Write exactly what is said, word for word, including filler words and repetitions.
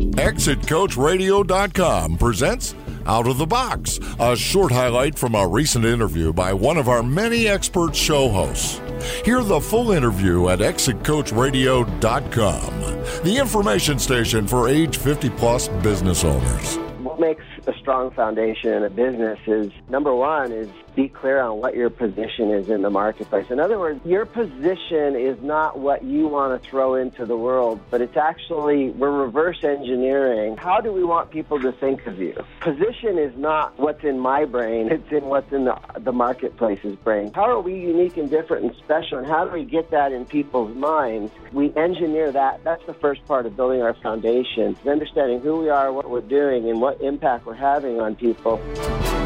exit coach radio dot com presents Out of the Box, a short highlight from a recent interview by one of our many expert show hosts. Hear the full interview at exit coach radio dot com, the information station for age fifty plus business owners. What makes a strong foundation in a business is, number one, is be clear on what your position is in the marketplace. In other words, your position is not what you want to throw into the world, but it's actually, we're reverse engineering. How do we want people to think of you? Position is not what's in my brain, it's in what's in the, the marketplace's brain. How are we unique and different and special, and how do we get that in people's minds? We engineer that. That's the first part of building our foundation, is understanding who we are, what we're doing, and what impact we're having on people.